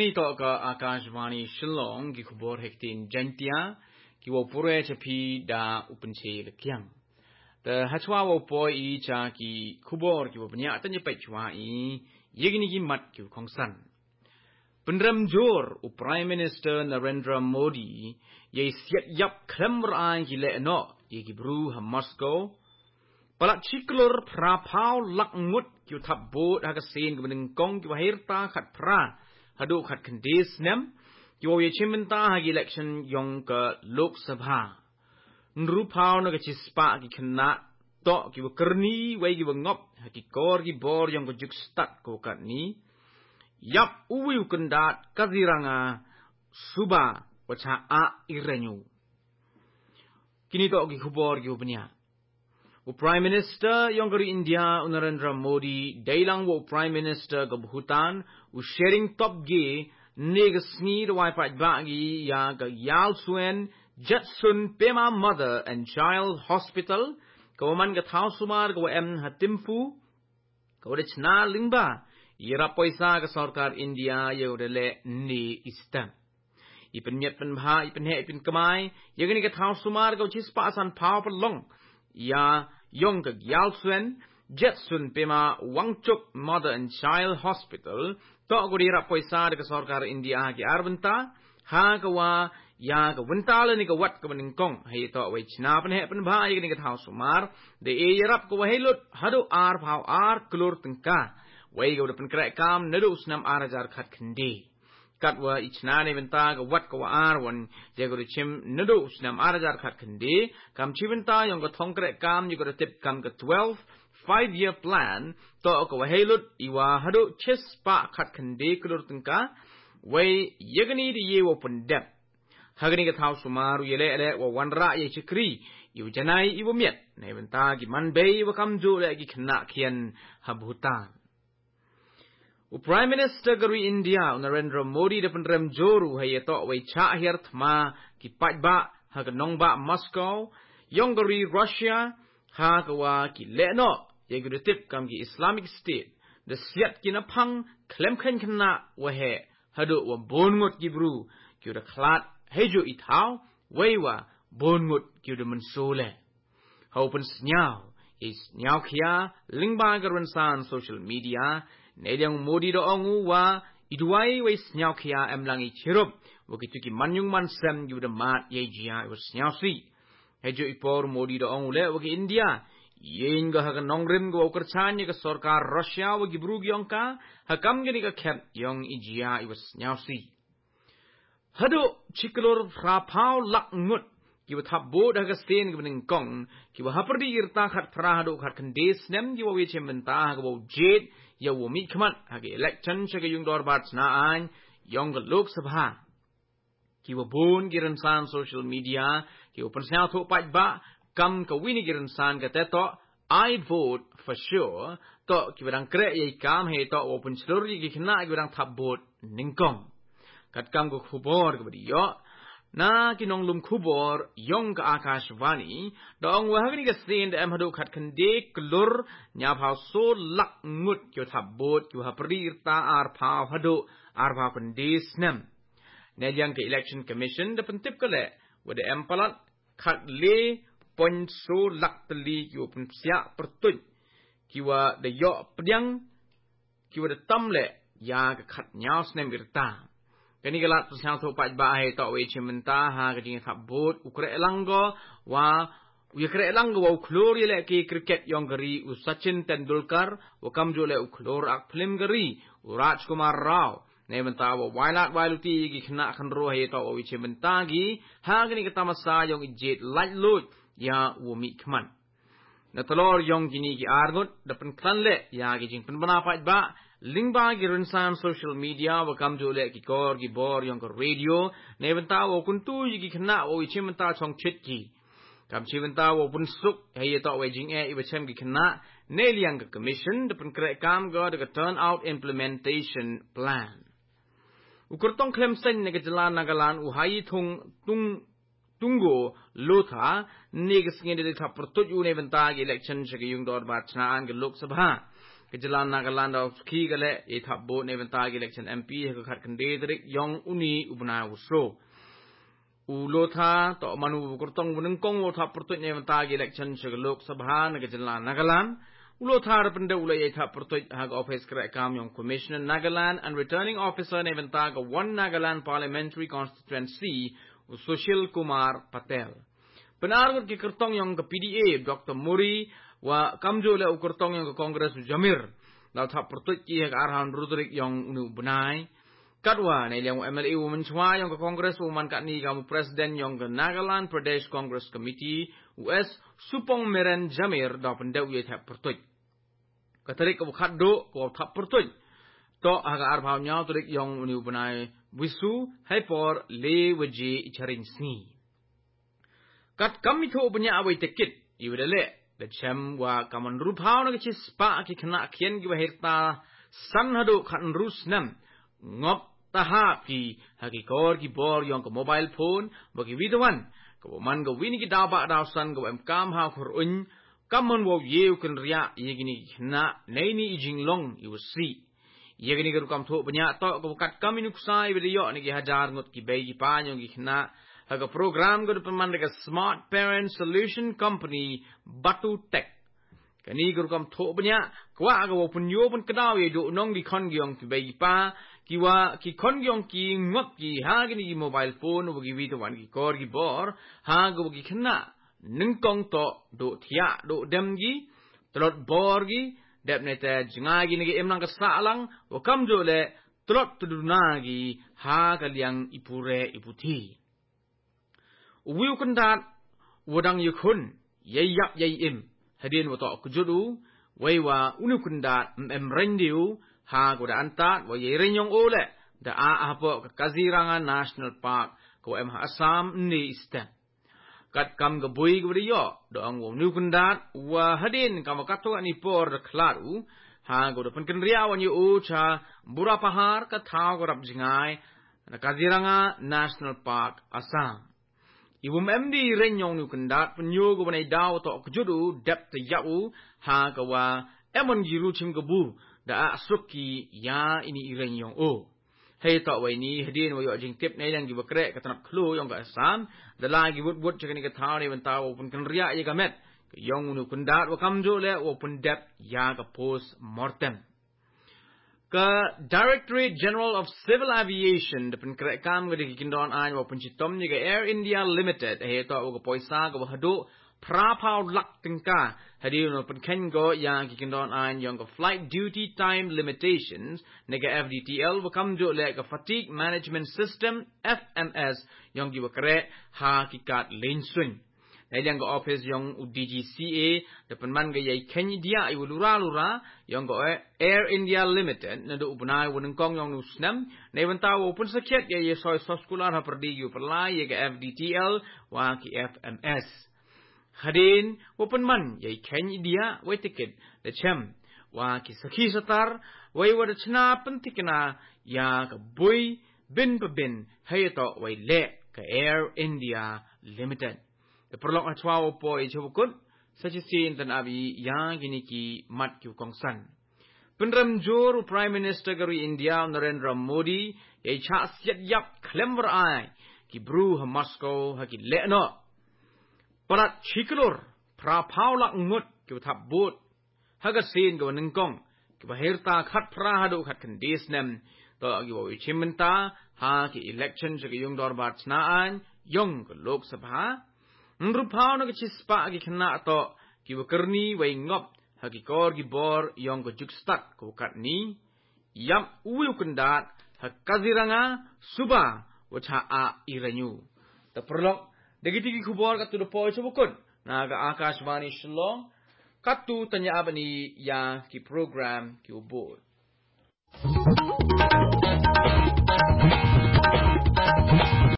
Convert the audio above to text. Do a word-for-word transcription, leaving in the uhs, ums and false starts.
Yagani Toka Akashvani Shillong, Gikubor Hektin Gentia, Kiwopure Chapi da Upenche the Kyang. The Hachwa boy Icha Ki Kubor Kiwopnia Tanya Pechwa E, Yagini Mat Q Kongsan. Pundram Jor, U Prime Minister Narendra Modi, Ye Siet Yap Kremran Gile no, Yegibru Ha Moscow. Palat Chiklor Prapau Lakmut, you tap boat, Hagasin, Gwining Gong, you Hirta, Kat Pra, Hadu Kat Kandis Nem, you Chimenta Hag election Yonka Lok Sabha. Nrupau Nagachispa, you cannot talk, you Kerni, way you were up, Hakikor, bor Yonka Jukstat, Kokatni. Yap, Uwi Kundat, Kaziranga, Suba, which ha irenu. Kinito Gikubor Yubnia. U Prime Minister Yongari India Narendra Modi Dailang wo Prime Minister ga Bhutan u sharing top ge negasni the wifi bagi ya ga Yal Suen Jetsun Pema Mother and Child Hospital kawaman ga thau sumar ga em hatimfu kawrechna lingba yera paisa ga sarkar India yodele ni istam ipen miat pen bha ipen he ipen kamai yagani ga thau sumar ga chispa san pau long Ya Yong Gyalsuen, Jetsun Pema Wangchuk Mother and Child Hospital, Togurira Poisa de Sorkar India Gi Arvanta, Hagawa, Yag Wintala Nika Wat Governing Kong, he thought which Napan happen by Nig House Sumar, the Ayarap go Halut, Hadu Ar How Ar Klurtanka, way go to Penkrakam, Nedus Nam Arajar Katkandi. Katwa each nan even tag what go ar one, they go to chim noodles nam arajar kat kandi, come chiventa, young got hongre kam, you got a tip come got twelve, five year plan, to go halut, iwa hado chess pa kat kandi kulurtunka, way yagani the ye open depth. Hagani at house sumaru yele or one ra ye chikri, you janai iwo miet, neven tag, man bay, you come jo like knakian habutan. U Prime Minister Gari India Narendra Modi depan rem joru hayato wai cha hirt ma ki patba haganongba Moscow Yongari Russia hagawa ki leno yegudetip kam ki Islamic State the siat kinapang klemken kana wahe hadu wa bongot gibru ki da klat hejo itau waiwa bongot ki da mansole hopen snyao is nyao kia lingba garwansan social media Nediang Modi do ongu wa iduai we snyao kia emlangi chirup wakituki manyung mansem yu the mat ye jia was snyao si hejo ipor Modi do ongu le waki India yen ga haga nongrim go kerchanya ga sarkar Russia waki brug yongka hakam gani ga kep yong ijia was snyao si hado chiklor frapau lak ngut kiwa thap bod haga sten gbening kong kiwa haperdi irta khat prahado khat kandes nem kiwa we chementa haga bo jet ya wo mi khamat hage election chaga yung dor bat na an yong lok sabha ki wo bon giran san social media ki open sa tho pat ba kam ka wini giran san ka te to I vote for sure to ki wadang kre ye kam he to open story ki khna ki wadang thap bot ningkong kat kam ko khubor ka badi yo na kinong lum khubor yong ka Akashvani dong wa hagni ka sin em hadu khat khande klur nya phau so lak ngut kyo thabot kyo haprir ta ar phau hadu ar phau kandis nam ne jang ka election commission de pentip kale wa de em palat khat le pon so lak tli kyo pun sia pertut kiwa de yo pdyang kiwa de tamle ya ka khat nyaus nem virta Kani galat pusang tho pat ba he to we chimenta ha ka ding thabot ukre langgo wa ukre langgo wa klor yele ki cricket yong gari u Sachin Tendulkar wa kamjo le uklor ak film gari u Rajkumar Rao nementa wa wailat wailuti gi khna khanro he to we chimenta gi ha kani ka tamasa yong jet light load ya u mi khman na talor yong gini gi argot dapan klanle ya gi jing penbana pat ba Lingba girinsan social media wa kam jole ki kor ki bor yong ko radio neventa wo kuntu yi ki khna wo chimenta chong chit ki kam chimenta wo bun suk he to we jing e ibe chem ki khna ne liang ka commission de pun kre kam go de turn out implementation plan ukurtong klem sen ne ke jalan nagalan u hai thung tung tunggo lotha ne ge sngin de tha protut u neventa ki election che yung dor ba chna an ge lok sabha kejalan Nagaland of ski gale e thap bo ne benta election M P he khat kande drik yong uni ubna usro ulo tha to manu kurtong bunung kong wo thap pertut ne benta election segelok sabha ne kejalan Nagaland ulo tha rapende ulo e thap pertut hag office kra kam yong commissioner Nagaland and returning officer ne benta ga one Nagaland parliamentary constituency Sushil Kumar Patel penargut ki kurtong yong ke P D A Doctor Muri wa kamjo le ukurtong yang ke Kongres Jamir lau thap pertut ki hak arhan Roderick yang unu benai katwa ne liang M L A women chwa yang ke Kongres woman kat ni kamu presiden yang ke Nagaland Pradesh Congress Committee U S Supong Meren Jamir da pendau ye thap pertut katarik ke khat do ko thap pertut to hak arhan nyau tarik yang unu benai wisu hyper le waje icharin sni kat kami tho banya awai tekit iwdale the chem wa kaman ruphaw na kachis pa ki khna khien gi wahirta san hadu khan rusnam ngop taha ki hagi kor ki bor yong ko mobile phone bagi widwan ko man go wini ki daw ba daw san go em kam ha khur un kamon wo yew kun ria yegini khna neini jinglong you see yegini gar kam tho banya to ko kat kaminu ksai video ni gi hajar ngot ki bei gi pa nyong gi khna Haga program go depan mereka Smart Parent Solution Company Batu Tech. Kani go kam tho banyak kwa go punyo pun kedau ye do nong di kon gyong ki bai pa kiwa ki kon gyong ki ngop ki ha gini mobile phone bo gi wi to wan ki kor gi bor ha go gi khna ning kong to do thia do dem gi trot bor gi dep ne ta jinga gi ni em nang ka sa lang wo kam jo le trot tu na gi ha ka liang ipure iputhi Uwiu kundat wadang yukun ye yap ye im hadin wato kujudu waiwa unu kundat em rendiu ha goda antat wa ye renyong ole da a apo Kaziranga National Park ko em Assam ni ista kat kam gabui gudi yo do ang unu kundat wa hadin kam kato ani por klaru ha goda penken riawan yu ucha bura pahar ka thau gorap jingai na Kaziranga National Park Assam Ibu M D renyong nu kendat penyo go banai daw to kejudu dep te yau ha kawa emon giru chim gebu da asuki ya ini renyong o hei to wai ni hedin wo yo jing tip nei yang gi bakre katanap khlu yong ga Assam da la gi wut wut chakani ka thau ni ban taw pun kan ria ye ga met yong nu kendat wo kamjo le wo pun dep ya ga post mortem Ka Directorate General of Civil Aviation depan kerek kam ga di kindon an wa punchitom ni ga Air India Limited he to ga poisa ga hadu prapau lak tingka hadi no pen go yang ki kindon an yang ga flight duty time limitations ne ga F D T L wa kam jo le ga fatigue management system F M S yang gi wa kerek ha ki kat lensun Yang ga office yang D G C A depan man ga yai Kenya dia ibu lura lura yang ga Air India Limited nado ubnai woneng kong yang nusnam nei banta wo pun sakit ya ye soy soskular ha perdi yu perlai ye ga F D T L wa ki F M S hadin wo pun man yai Kenya dia wai tiket de chem wa ki sakhi satar wai wa chna pentikna ya ga boy bin bin hayato wai le ka Air India Limited The prolong atwa po e chubukut sachisin tan abi yang gini ki mat kyu kongsan. Penram jor Prime Minister gari India Narendra Modi ye cha siat yap klember ai ki bru ha Moscow ha ki leno. Parat chiklor pra paulak ngut ki thap bot ha ga sin go ningkong ki bahirta khat pra hadu khat kandis nem to gi wo chimenta ha ki election se yung dor bat snaan yung lok sabha Nruphaw na kachispa agi khna to ki wakarni wai ngop hagi kor gi bor yong ko jukstat ko kat ni yam uyu kundat ha Kaziranga suba wacha a iranyu ta perlok degiti ki khubor katu do po chubukun naga Akashvani Shillong katu tanya abani ya ki program ki ubod